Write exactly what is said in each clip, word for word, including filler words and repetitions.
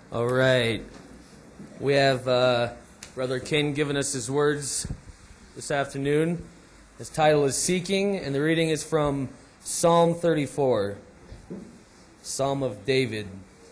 All right. We have uh, Brother Ken giving us his words this afternoon. His title is Seeking, and the reading is from Psalm thirty-four, Psalm of David.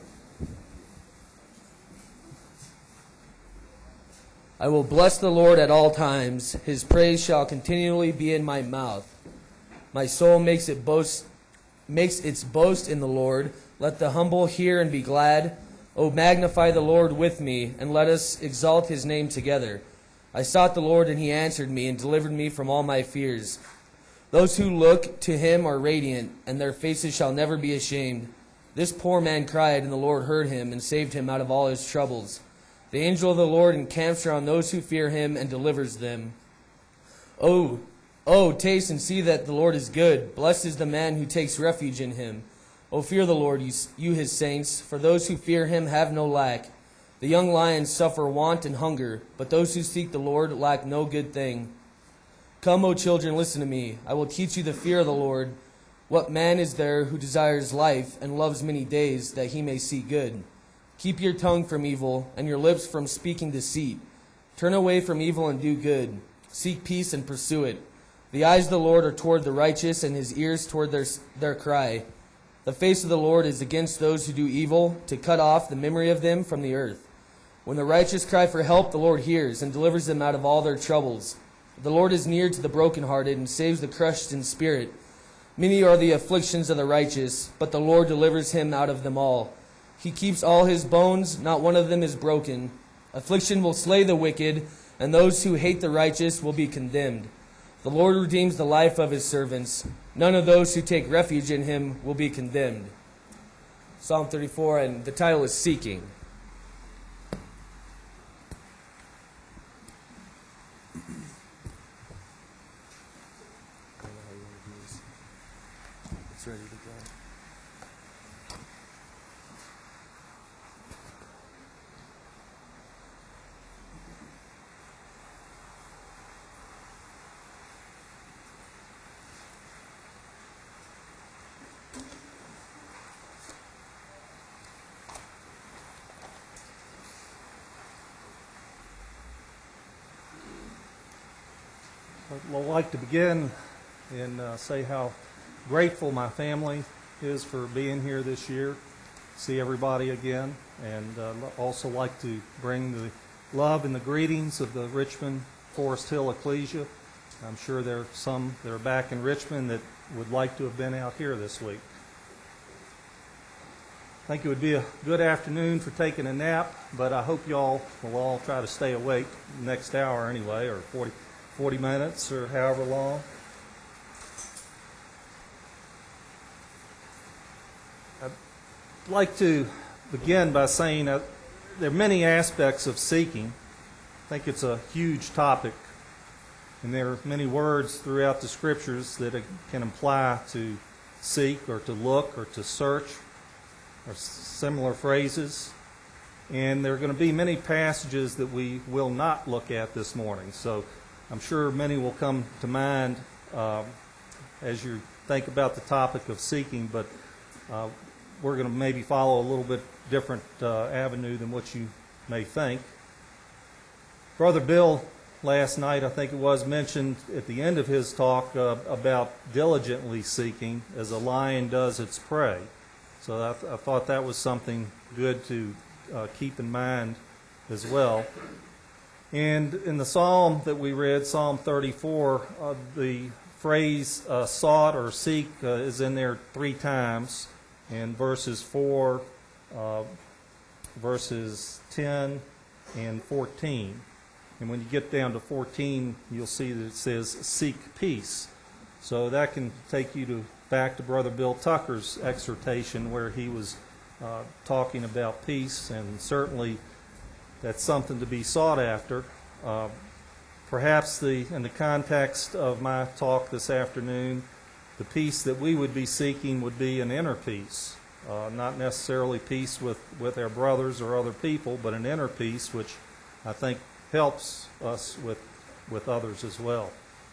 I will bless the Lord at all times. His praise shall continually be in my mouth. My soul makes it boast, makes its boast in the Lord. Let the humble hear and be glad. O magnify the Lord with me, and let us exalt his name together. I sought the Lord, and he answered me, and delivered me from all my fears. Those who look to him are radiant, and their faces shall never be ashamed. This poor man cried, and the Lord heard him, and saved him out of all his troubles. The angel of the Lord encamps around those who fear him, and delivers them. Oh, oh, taste and see that the Lord is good. Blessed is the man who takes refuge in him. O fear the Lord, you, you his saints, for those who fear him have no lack. The young lions suffer want and hunger, but those who seek the Lord lack no good thing. Come, O children, listen to me. I will teach you the fear of the Lord. What man is there who desires life and loves many days, that he may see good? Keep your tongue from evil, and your lips from speaking deceit. Turn away from evil and do good. Seek peace and pursue it. The eyes of the Lord are toward the righteous, and his ears toward their, their cry. The face of the Lord is against those who do evil, to cut off the memory of them from the earth. When the righteous cry for help, the Lord hears, and delivers them out of all their troubles. The Lord is near to the brokenhearted, and saves the crushed in spirit. Many are the afflictions of the righteous, but the Lord delivers him out of them all. He keeps all his bones, not one of them is broken. Affliction will slay the wicked, and those who hate the righteous will be condemned. The Lord redeems the life of his servants. None of those who take refuge in him will be condemned. Psalm thirty-four, and the title is Seeking. It's ready to go. I'd like to begin and uh, say how grateful my family is for being here this year, see everybody again, and uh, also like to bring the love and the greetings of the Richmond Forest Hill Ecclesia. I'm sure there are some that are back in Richmond that would like to have been out here this week. I think it would be a good afternoon for taking a nap, but I hope y'all will all try to stay awake the next hour anyway, or forty, forty minutes, or however long. I'd like to begin by saying that there are many aspects of seeking. I think it's a huge topic, and there are many words throughout the Scriptures that it can imply to seek or to look or to search, or similar phrases. And there are going to be many passages that we will not look at this morning. So I'm sure many will come to mind uh, as you think about the topic of seeking, but uh, we're going to maybe follow a little bit different uh, avenue than what you may think. Brother Bill last night, I think it was, mentioned at the end of his talk uh, about diligently seeking as a lion does its prey. So I, th- I thought that was something good to uh, keep in mind as well. And in the psalm that we read, Psalm thirty-four, uh, the phrase uh, sought or seek uh, is in there three times, in verses four, uh, verses ten, and fourteen. And when you get down to fourteen, you'll see that it says seek peace. So that can take you to back to Brother Bill Tucker's exhortation where he was uh, talking about peace, and certainly that's something to be sought after. Uh, perhaps the in the context of my talk this afternoon, the peace that we would be seeking would be an inner peace, uh, not necessarily peace with, with our brothers or other people, but an inner peace which I think helps us with, with others as well.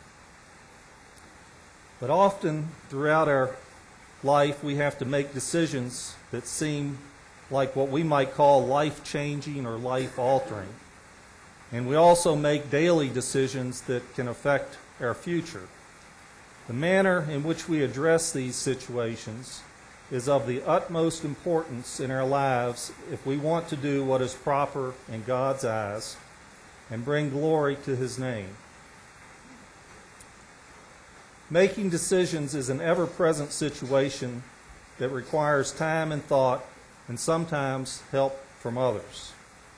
But often throughout our life we have to make decisions that seem like what we might call life-changing or life-altering. And we also make daily decisions that can affect our future. The manner in which we address these situations is of the utmost importance in our lives if we want to do what is proper in God's eyes and bring glory to His name. Making decisions is an ever-present situation that requires time and thought and sometimes help from others.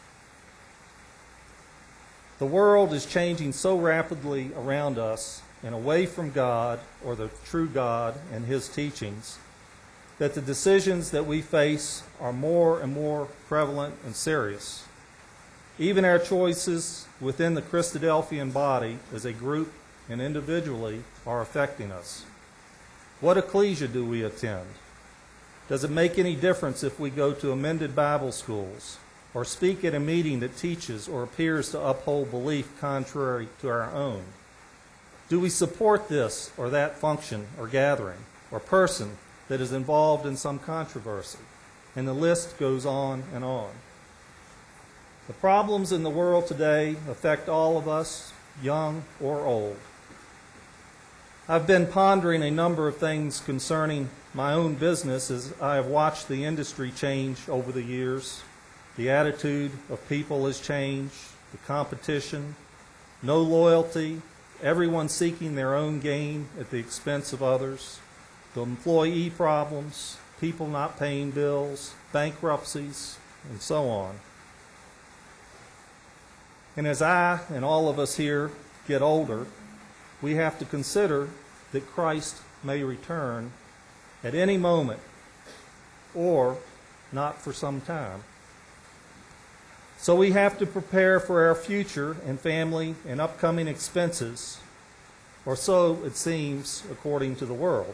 The world is changing so rapidly around us and away from God or the true God and His teachings that the decisions that we face are more and more prevalent and serious. Even our choices within the Christadelphian body as a group and individually are affecting us. What ecclesia do we attend? Does it make any difference if we go to amended Bible schools or speak at a meeting that teaches or appears to uphold belief contrary to our own? Do we support this or that function or gathering or person that is involved in some controversy? And the list goes on and on. The problems in the world today affect all of us, young or old. I've been pondering a number of things concerning my own business as I have watched the industry change over the years. The attitude of people has changed, the competition, no loyalty, everyone seeking their own gain at the expense of others, the employee problems, people not paying bills, bankruptcies, and so on. And as I and all of us here get older, we have to consider that Christ may return at any moment or not for some time. So we have to prepare for our future and family and upcoming expenses, or so it seems according to the world.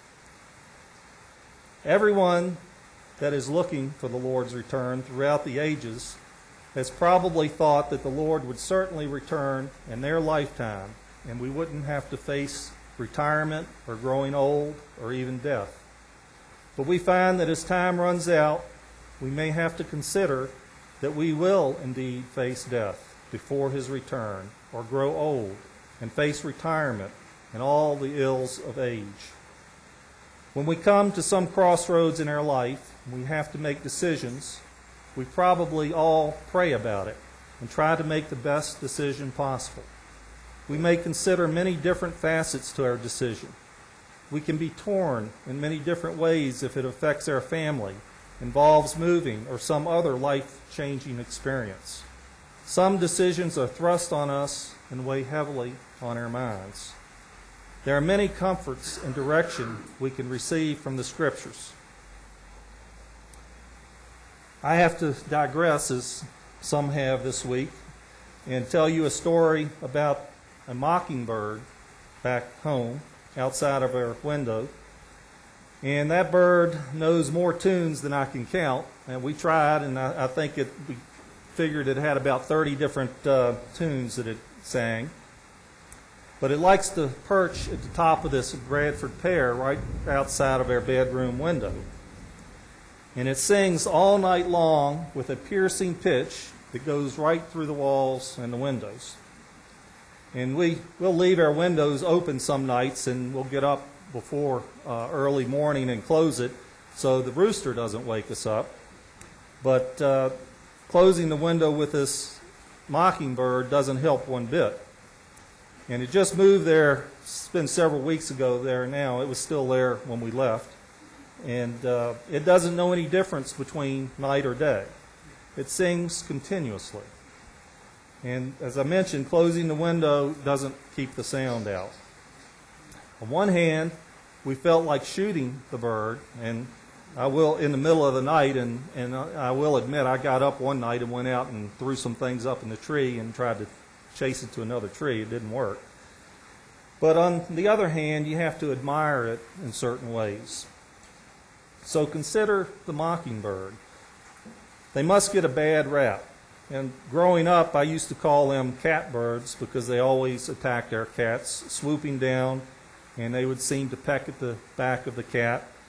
Everyone that is looking for the Lord's return throughout the ages has probably thought that the Lord would certainly return in their lifetime, and we wouldn't have to face retirement or growing old or even death. But we find that as time runs out, we may have to consider that we will indeed face death before His return, or grow old and face retirement and all the ills of age. When we come to some crossroads in our life, we have to make decisions. We probably all pray about it and try to make the best decision possible. We may consider many different facets to our decision. We can be torn in many different ways if it affects our family, involves moving, or some other life-changing experience. Some decisions are thrust on us and weigh heavily on our minds. There are many comforts and direction we can receive from the Scriptures. I have to digress, as some have this week, and tell you a story about a mockingbird back home outside of our window. And that bird knows more tunes than I can count. And we tried, and I, I think it, we figured it had about thirty different uh, tunes that it sang. But it likes to perch at the top of this Bradford pear right outside of our bedroom window. And it sings all night long with a piercing pitch that goes right through the walls and the windows. And we, we'll leave our windows open some nights, and we'll get up before uh, early morning and close it so the rooster doesn't wake us up. But uh, closing the window with this mockingbird doesn't help one bit. And it just moved there, it's been several weeks ago there now. It was still there when we left. And uh, it doesn't know any difference between night or day. It sings continuously. And as I mentioned, closing the window doesn't keep the sound out. On one hand, we felt like shooting the bird, and I will in the middle of the night, and, and I will admit I got up one night and went out and threw some things up in the tree and tried to chase it to another tree. It didn't work. But on the other hand, you have to admire it in certain ways. So consider the mockingbird. They must get a bad rap. And growing up, I used to call them catbirds because they always attacked our cats, swooping down, and they would seem to peck at the back of the cat.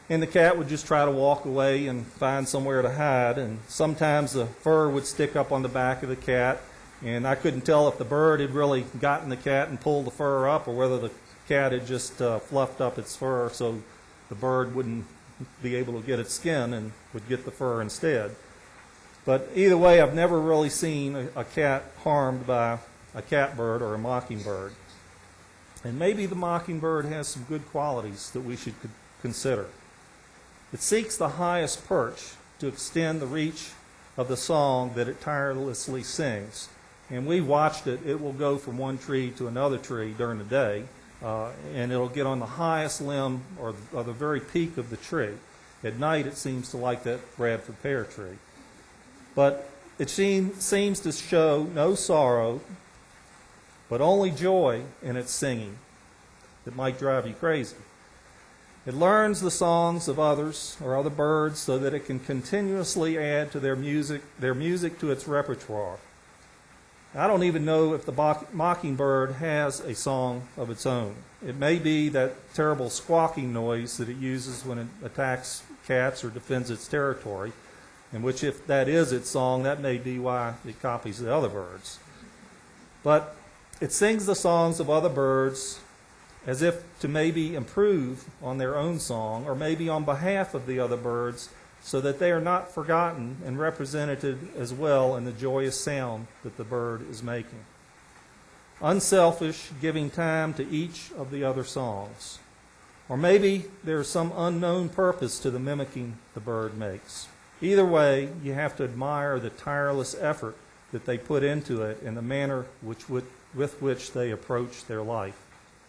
And the cat would just try to walk away and find somewhere to hide. And sometimes the fur would stick up on the back of the cat. And I couldn't tell if the bird had really gotten the cat and pulled the fur up, or whether the cat had just uh, fluffed up its fur so the bird wouldn't be able to get its skin and would get the fur instead. But either way, I've never really seen a, a cat harmed by a catbird or a mockingbird. And maybe the mockingbird has some good qualities that we should consider. It seeks the highest perch to extend the reach of the song that it tirelessly sings. And we watched it. It will go from one tree to another tree during the day, uh, and it'll get on the highest limb or, or the very peak of the tree. At night, it seems to like that Bradford pear tree. But it seem, seems to show no sorrow, but only joy in its singing. It might drive you crazy. It learns the songs of others or other birds so that it can continuously add to their music, their music to its repertoire. I don't even know if the mockingbird has a song of its own. It may be that terrible squawking noise that it uses when it attacks cats or defends its territory, in which if that is its song, that may be why it copies the other birds. But it sings the songs of other birds as if to maybe improve on their own song, or maybe on behalf of the other birds, so that they are not forgotten and represented as well in the joyous sound that the bird is making. Unselfish, giving time to each of the other songs. Or maybe there's some unknown purpose to the mimicking the bird makes. Either way, you have to admire the tireless effort that they put into it and the manner which with, with which they approach their life.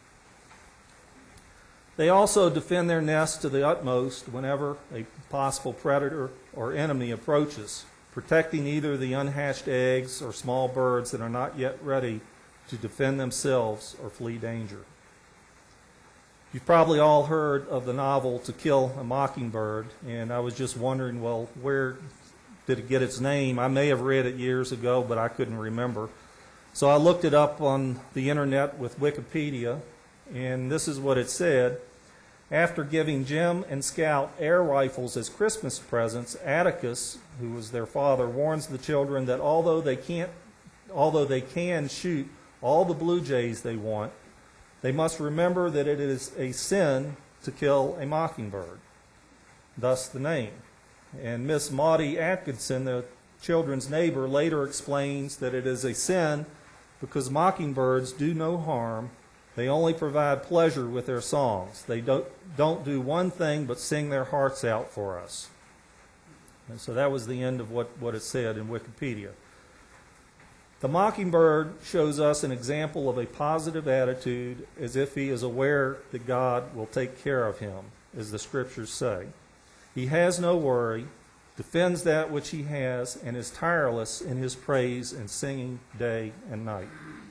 They also defend their nest to the utmost whenever a possible predator or enemy approaches, protecting either the unhatched eggs or small birds that are not yet ready to defend themselves or flee danger. You've probably all heard of the novel To Kill a Mockingbird, and I was just wondering, well, where did it get its name? I may have read it years ago, but I couldn't remember. So I looked it up on the internet with Wikipedia, and this is what it said. After giving Jim and Scout air rifles as Christmas presents, Atticus, who was their father, warns the children that although they can't, although they can shoot all the blue jays they want, they must remember that it is a sin to kill a mockingbird. Thus the name. And Miss Maudie Atkinson, the children's neighbor, later explains that it is a sin because mockingbirds do no harm. They only provide pleasure with their songs. They don't, don't do one thing but sing their hearts out for us. And so that was the end of what, what it said in Wikipedia. The mockingbird shows us an example of a positive attitude, as if he is aware that God will take care of him, as the scriptures say. He has no worry, defends that which he has, and is tireless in his praise and singing day and night.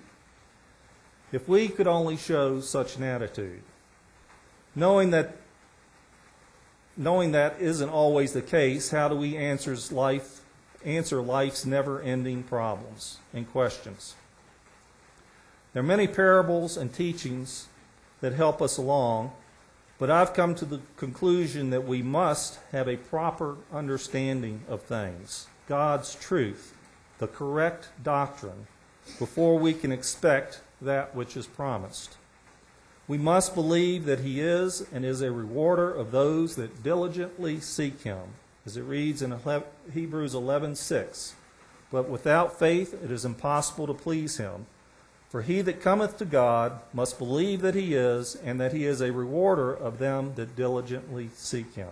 If we could only show such an attitude, knowing that knowing that isn't always the case, how do we answer life, answer life's never-ending problems and questions? There are many parables and teachings that help us along, but I've come to the conclusion that we must have a proper understanding of things, God's truth, the correct doctrine, before we can expect that which is promised. We must believe that he is and is a rewarder of those that diligently seek him, as it reads in Hebrews eleven six. But without faith it is impossible to please him. For he that cometh to God must believe that he is, and that he is a rewarder of them that diligently seek him.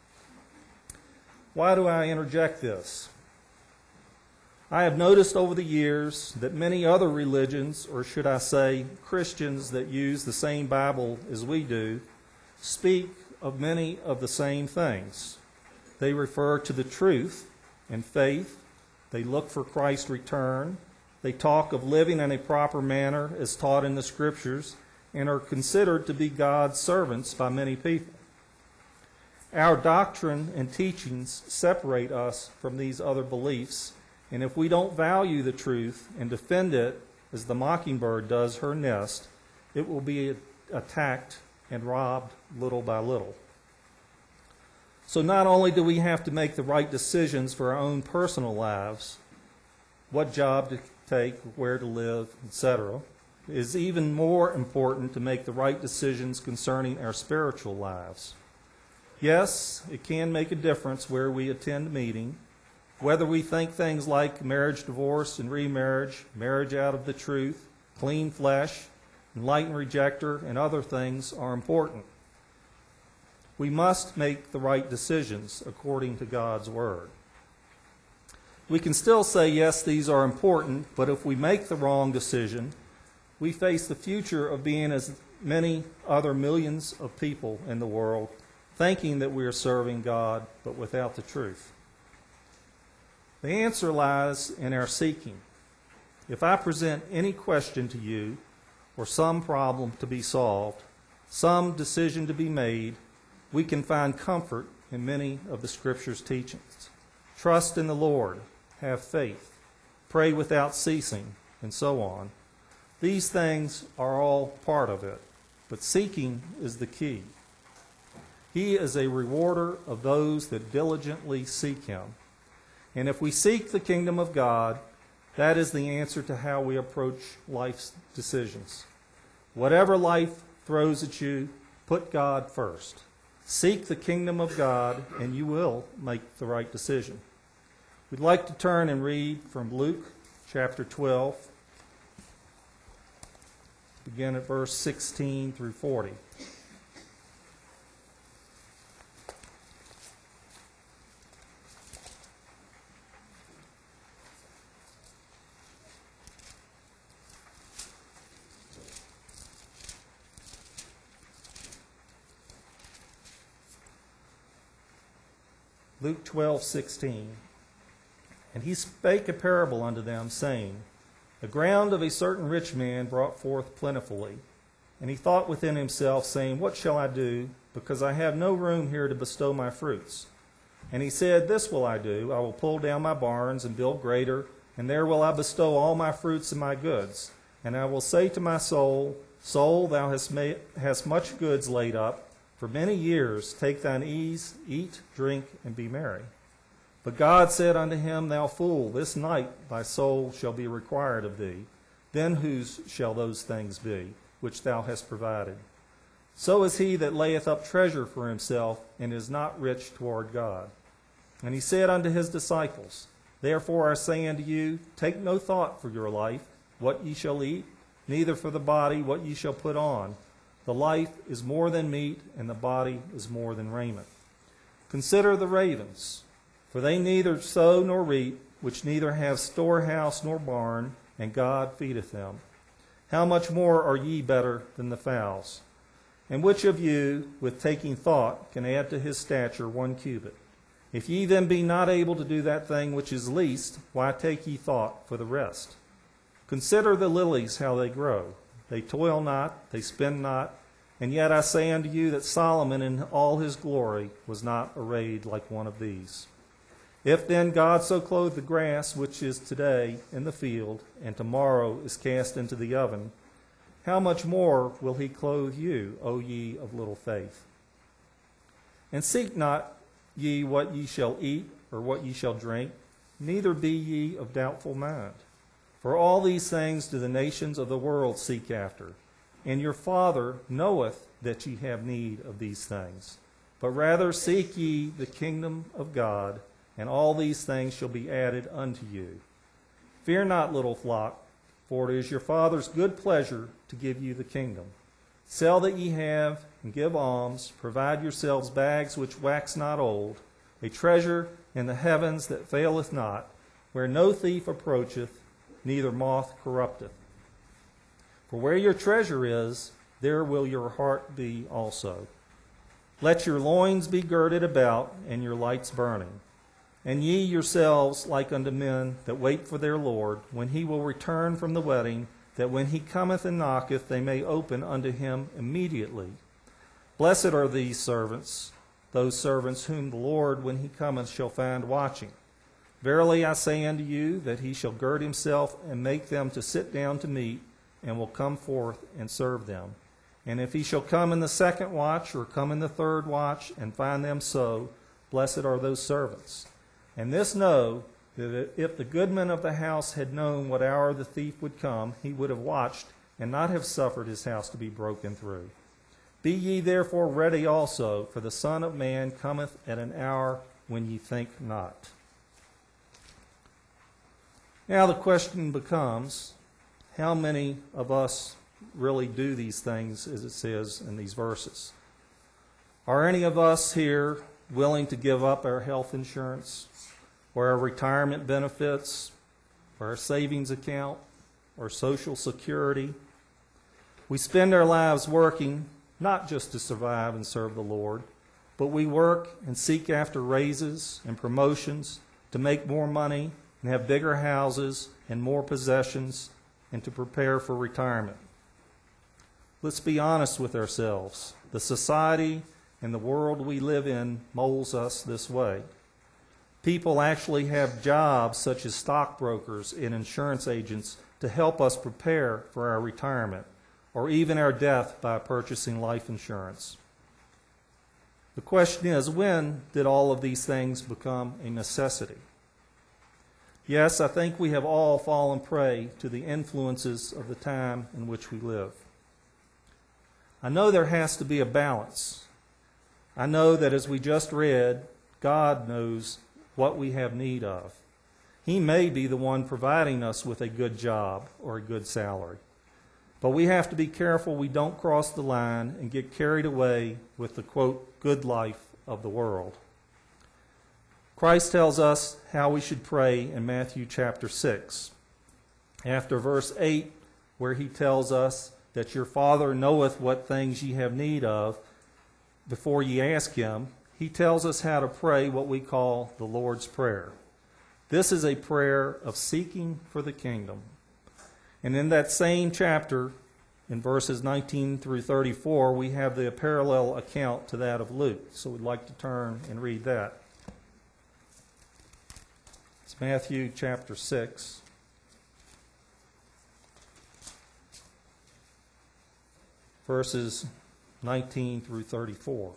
Why do I interject this? I have noticed over the years that many other religions, or should I say Christians that use the same Bible as we do, speak of many of the same things. They refer to the truth and faith. They look for Christ's return. They talk of living in a proper manner as taught in the Scriptures, and are considered to be God's servants by many people. Our doctrine and teachings separate us from these other beliefs, and if we don't value the truth and defend it as the mockingbird does her nest, it will be attacked and robbed little by little. So not only do we have to make the right decisions for our own personal lives, what job to take, where to live, et cetera, it is even more important to make the right decisions concerning our spiritual lives. Yes, it can make a difference where we attend a meeting, whether we think things like marriage, divorce, and remarriage, marriage out of the truth, clean flesh, enlightened rejecter, and other things are important. We must make the right decisions according to God's Word. We can still say, yes, these are important, but if we make the wrong decision, we face the future of being as many other millions of people in the world, thinking that we are serving God, but without the truth. The answer lies in our seeking. If I present any question to you, or some problem to be solved, some decision to be made, we can find comfort in many of the Scripture's teachings. Trust in the Lord, have faith, pray without ceasing, and so on. These things are all part of it, but seeking is the key. He is a rewarder of those that diligently seek Him. And if we seek the kingdom of God, that is the answer to how we approach life's decisions. Whatever life throws at you, put God first. Seek the kingdom of God, and you will make the right decision. We'd like to turn and read from Luke chapter twelve, begin at verse sixteen through forty. Luke twelve, sixteen. And he spake a parable unto them, saying, The ground of a certain rich man brought forth plentifully. And he thought within himself, saying, What shall I do, because I have no room here to bestow my fruits? And he said, This will I do, I will pull down my barns and build greater, and there will I bestow all my fruits and my goods. And I will say to my soul, Soul, thou hast, made, hast much goods laid up. For many years take thine ease, eat, drink, and be merry. But God said unto him, Thou fool, this night thy soul shall be required of thee. Then whose shall those things be, which thou hast provided? So is he that layeth up treasure for himself, and is not rich toward God. And he said unto his disciples, Therefore I say unto you, take no thought for your life, what ye shall eat, neither for the body what ye shall put on. The life is more than meat, and the body is more than raiment. Consider the ravens, for they neither sow nor reap, which neither have storehouse nor barn, and God feedeth them. How much more are ye better than the fowls? And which of you, with taking thought, can add to his stature one cubit? If ye then be not able to do that thing which is least, why take ye thought for the rest? Consider the lilies, how they grow. They toil not, they spin not, and yet I say unto you that Solomon in all his glory was not arrayed like one of these. If then God so clothe the grass which is today in the field, and tomorrow is cast into the oven, how much more will he clothe you, O ye of little faith? And seek not ye what ye shall eat, or what ye shall drink, neither be ye of doubtful mind. For all these things do the nations of the world seek after, and your Father knoweth that ye have need of these things. But rather seek ye the kingdom of God, and all these things shall be added unto you. Fear not, little flock, for it is your Father's good pleasure to give you the kingdom. Sell that ye have, and give alms. Provide yourselves bags which wax not old, a treasure in the heavens that faileth not, where no thief approacheth, neither moth corrupteth. For where your treasure is, there will your heart be also. Let your loins be girded about, and your lights burning. And ye yourselves like unto men that wait for their Lord, when he will return from the wedding, that when he cometh and knocketh, they may open unto him immediately. Blessed are these servants, those servants whom the Lord, when he cometh, shall find watching. Verily I say unto you, that he shall gird himself and make them to sit down to meat, and will come forth and serve them. And if he shall come in the second watch, or come in the third watch, and find them so, Blessed are those servants. And this know, that if the goodman of the house had known what hour the thief would come, he would have watched and not have suffered his house to be broken through. Be ye therefore ready also, for the Son of Man cometh at an hour when ye think not. Now the question becomes, how many of us really do these things as it says in these verses? Are any of us here willing to give up our health insurance, or our retirement benefits, or our savings account, or Social Security? We spend our lives working not just to survive and serve the Lord, but we work and seek after raises and promotions to make more money and have bigger houses and more possessions and to prepare for retirement. Let's be honest with ourselves. The society and the world we live in molds us this way. People actually have jobs such as stockbrokers and insurance agents to help us prepare for our retirement or even our death by purchasing life insurance. The question is, when did all of these things become a necessity? Yes, I think we have all fallen prey to the influences of the time in which we live. I know there has to be a balance. I know that as we just read, God knows what we have need of. He may be the one providing us with a good job or a good salary. But we have to be careful we don't cross the line and get carried away with the, quote, good life of the world. Christ tells us how we should pray in Matthew chapter six. After verse eight, where he tells us that your Father knoweth what things ye have need of before ye ask him, he tells us how to pray what we call the Lord's Prayer. This is a prayer of seeking for the kingdom. And in that same chapter, in verses nineteen through thirty-four, we have the parallel account to that of Luke. So we'd like to turn and read that. It's Matthew chapter six. Verses nineteen through thirty-four.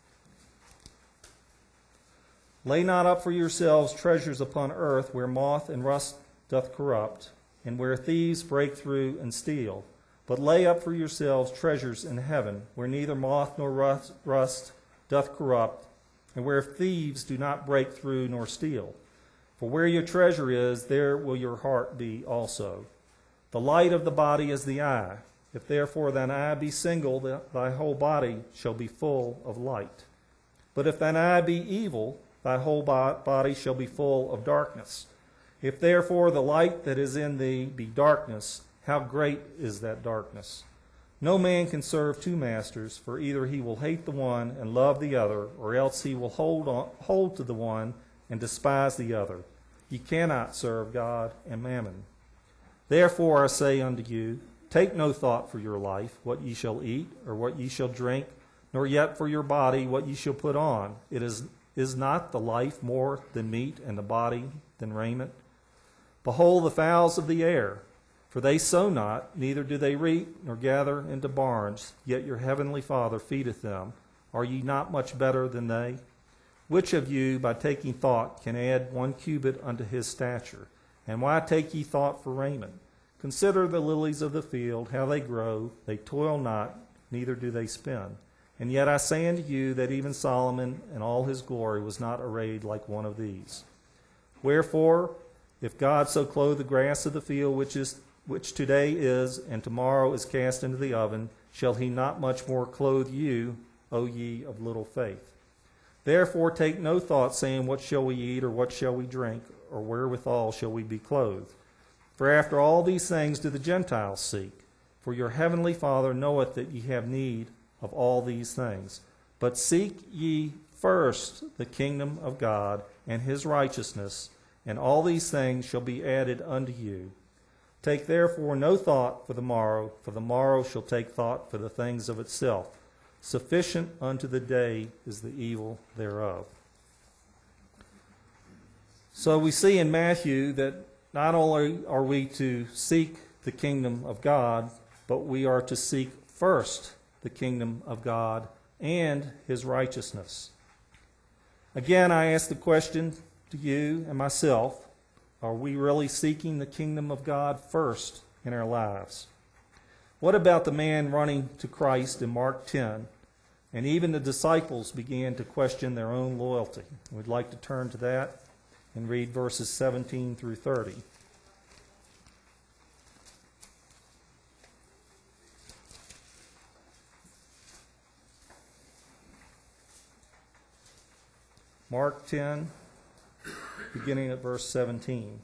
Lay not up for yourselves treasures upon earth, where moth and rust doth corrupt, and where thieves break through and steal. But lay up for yourselves treasures in heaven, where neither moth nor rust, rust doth corrupt, and where thieves do not break through nor steal. For where your treasure is, there will your heart be also. The light of the body is the eye. If therefore thine eye be single, thy whole body shall be full of light. But if thine eye be evil, thy whole body shall be full of darkness. If therefore the light that is in thee be darkness, how great is that darkness? No man can serve two masters, for either he will hate the one and love the other, or else he will hold on, hold to the one and despise the other. Ye cannot serve God and mammon. Therefore I say unto you, take no thought for your life, what ye shall eat, or what ye shall drink, nor yet for your body what ye shall put on. It is, is not the life more than meat, and the body than raiment? Behold the fowls of the air, for they sow not, neither do they reap, nor gather into barns, yet your heavenly Father feedeth them. Are ye not much better than they? Which of you, by taking thought, can add one cubit unto his stature? And why take ye thought for raiment? Consider the lilies of the field, how they grow. They toil not, neither do they spin. And yet I say unto you that even Solomon in all his glory was not arrayed like one of these. Wherefore, if God so clothe the grass of the field, which is which today is, and tomorrow is cast into the oven, shall he not much more clothe you, O ye of little faith? Therefore take no thought, saying, what shall we eat, or what shall we drink, or wherewithal shall we be clothed? For after all these things do the Gentiles seek. For your heavenly Father knoweth that ye have need of all these things. But seek ye first the kingdom of God and his righteousness, and all these things shall be added unto you. Take therefore no thought for the morrow, for the morrow shall take thought for the things of itself. Sufficient unto the day is the evil thereof. So we see in Matthew that not only are we to seek the kingdom of God, but we are to seek first the kingdom of God and his righteousness. Again, I ask the question to you and myself, are we really seeking the kingdom of God first in our lives? What about the man running to Christ in Mark ten? And even the disciples began to question their own loyalty. We'd like to turn to that and read verses seventeen through thirty. Mark ten, beginning at verse seventeen.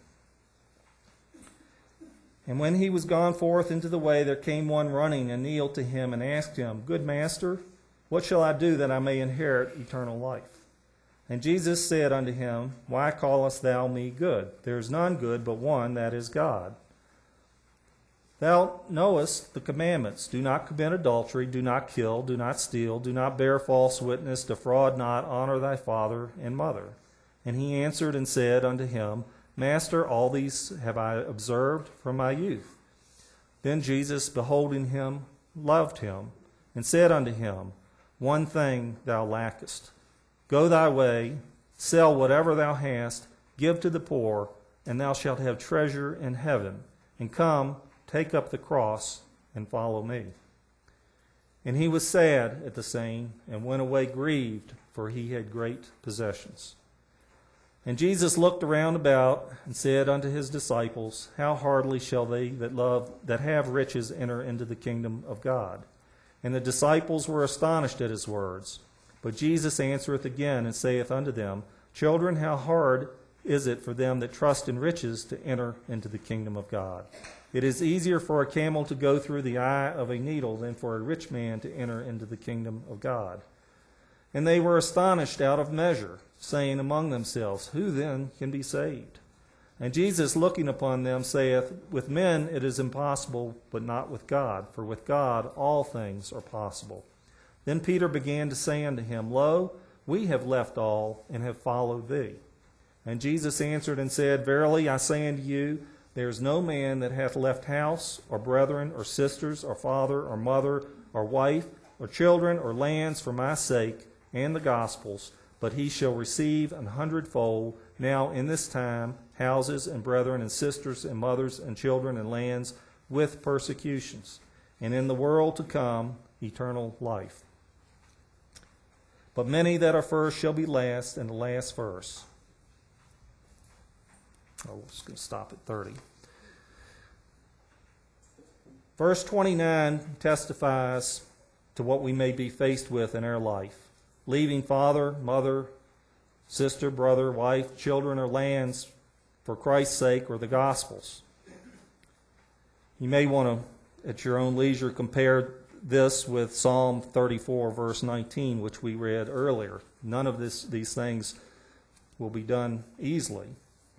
And when he was gone forth into the way, there came one running and kneeled to him and asked him, Good master, what shall I do that I may inherit eternal life? And Jesus said unto him, Why callest thou me good? There is none good but one, that is God. Thou knowest the commandments. Do not commit adultery, do not kill, do not steal, do not bear false witness, defraud not, honor thy father and mother. And he answered and said unto him, Master, all these have I observed from my youth. Then Jesus, beholding him, loved him, and said unto him, One thing thou lackest. Go thy way, sell whatever thou hast, give to the poor, and thou shalt have treasure in heaven. And come, take up the cross, and follow me. And he was sad at the saying, and went away grieved, for he had great possessions. And Jesus looked around about, and said unto his disciples, How hardly shall they that love that have riches enter into the kingdom of God? And the disciples were astonished at his words. But Jesus answereth again, and saith unto them, Children, how hard is it for them that trust in riches to enter into the kingdom of God? It is easier for a camel to go through the eye of a needle than for a rich man to enter into the kingdom of God. And they were astonished out of measure, saying among themselves, Who then can be saved? And Jesus, looking upon them, saith, With men it is impossible, but not with God, for with God all things are possible. Then Peter began to say unto him, Lo, we have left all, and have followed thee. And Jesus answered and said, Verily I say unto you, there is no man that hath left house, or brethren, or sisters, or father, or mother, or wife, or children, or lands for my sake and the gospel's, but he shall receive an hundredfold now in this time houses and brethren and sisters and mothers and children and lands with persecutions, and in the world to come eternal life. But many that are first shall be last, and the last first. Oh, we're just going to stop at thirty. Verse twenty-nine testifies to what we may be faced with in our life. Leaving father, mother, sister, brother, wife, children, or lands for Christ's sake or the gospel's. You may want to, at your own leisure, compare this with Psalm thirty-four, verse nineteen, which we read earlier. None of this, these things will be done easily.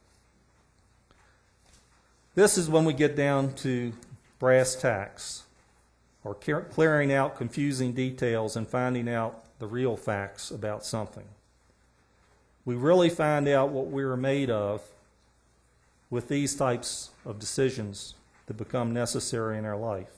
This is when we get down to brass tacks, or clearing out confusing details and finding out the real facts about something. We really find out what we're made of with these types of decisions that become necessary in our life.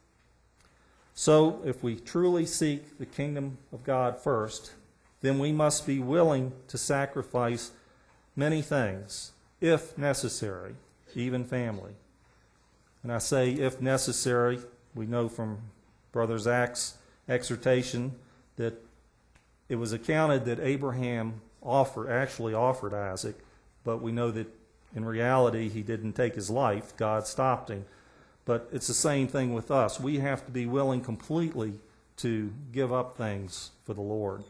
So, if we truly seek the kingdom of God first, then we must be willing to sacrifice many things, if necessary, even family. And I say if necessary, we know from Brother Zach's exhortation that it was accounted that Abraham offer, actually offered Isaac, but we know that in reality he didn't take his life. God stopped him. But it's the same thing with us. We have to be willing completely to give up things for the Lord.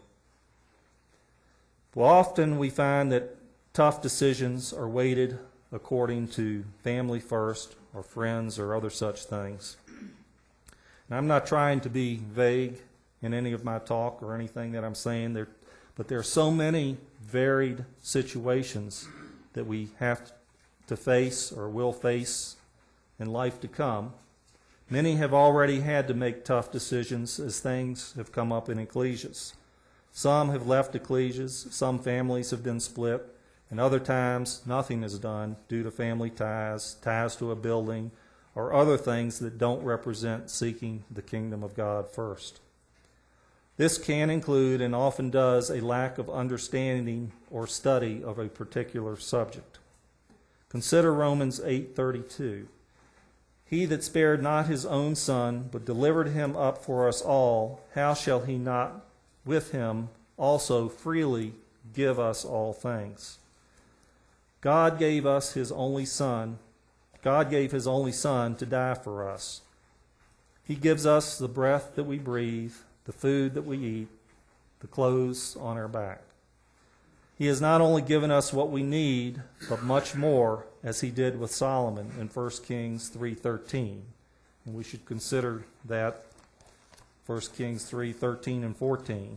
Well, often we find that tough decisions are weighted according to family first, or friends, or other such things. And I'm not trying to be vague in any of my talk or anything that I'm saying there, but there are so many varied situations that we have to face or will face in life to come. Many have already had to make tough decisions as things have come up in ecclesias. Some have left ecclesias, some families have been split, and other times nothing is done due to family ties, ties to a building, or other things that don't represent seeking the kingdom of God first. This can include, and often does, a lack of understanding or study of a particular subject. Consider Romans eight thirty-two. He that spared not his own son, but delivered him up for us all, how shall he not with him also freely give us all things? God gave us his only son. God gave his only son to die for us. He gives us the breath that we breathe, the food that we eat, the clothes on our back. He has not only given us what we need, but much more, as he did with Solomon in First Kings three thirteen. And we should consider that First Kings three thirteen and fourteen.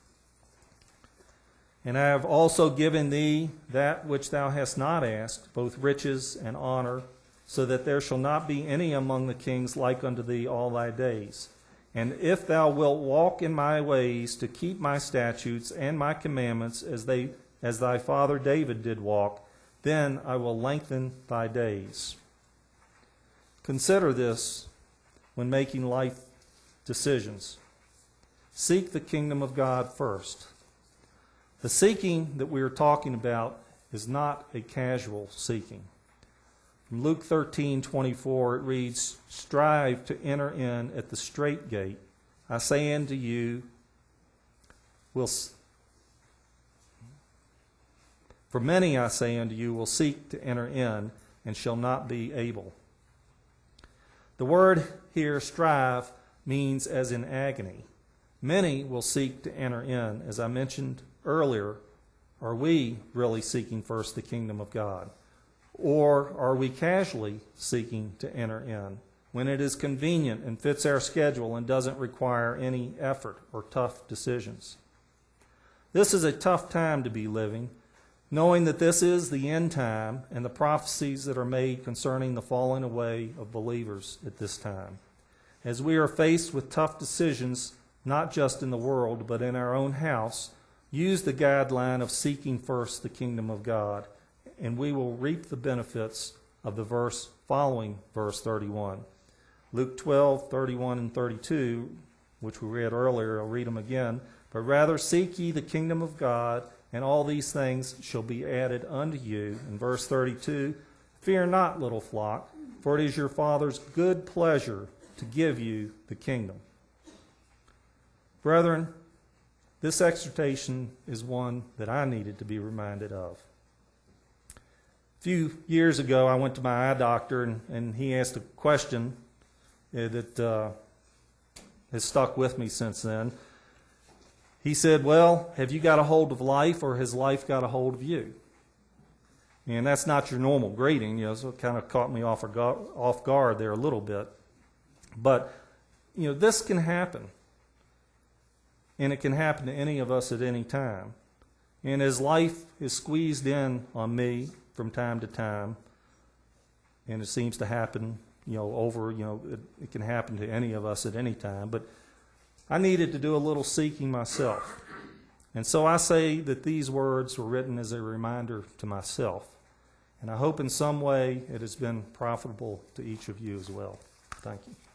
And I have also given thee that which thou hast not asked, both riches and honor, so that there shall not be any among the kings like unto thee all thy days. And if thou wilt walk in my ways to keep my statutes and my commandments as they as thy father David did walk, then I will lengthen thy days. Consider this when making life decisions. Seek the kingdom of God first. The seeking that we are talking about is not a casual seeking. From Luke thirteen twenty-four, it reads, Strive to enter in at the strait gate. I say unto you, will For many, I say unto you, will seek to enter in, and shall not be able. The word here, strive, means as in agony. Many will seek to enter in. As I mentioned earlier, are we really seeking first the kingdom of God? Or are we casually seeking to enter in when it is convenient and fits our schedule and doesn't require any effort or tough decisions? This is a tough time to be living, knowing that this is the end time and the prophecies that are made concerning the falling away of believers at this time. As we are faced with tough decisions, not just in the world, but in our own house, use the guideline of seeking first the kingdom of God, and we will reap the benefits of the verse following verse thirty-one. Luke twelve, thirty-one and thirty-two, which we read earlier, I'll read them again. But rather seek ye the kingdom of God, and all these things shall be added unto you. In verse thirty-two, fear not, little flock, for it is your Father's good pleasure to give you the kingdom. Brethren, this exhortation is one that I needed to be reminded of. A few years ago, I went to my eye doctor, and, and he asked a question uh, that uh, has stuck with me since then. He said, well, have you got a hold of life, or has life got a hold of you? And that's not your normal greeting, you know, so it kind of caught me off off guard there a little bit. But, you know, this can happen. And it can happen to any of us at any time. And as life is squeezed in on me from time to time, and it seems to happen, you know, over, you know, it, it can happen to any of us at any time, but I needed to do a little seeking myself. And so I say that these words were written as a reminder to myself. And I hope in some way it has been profitable to each of you as well. Thank you.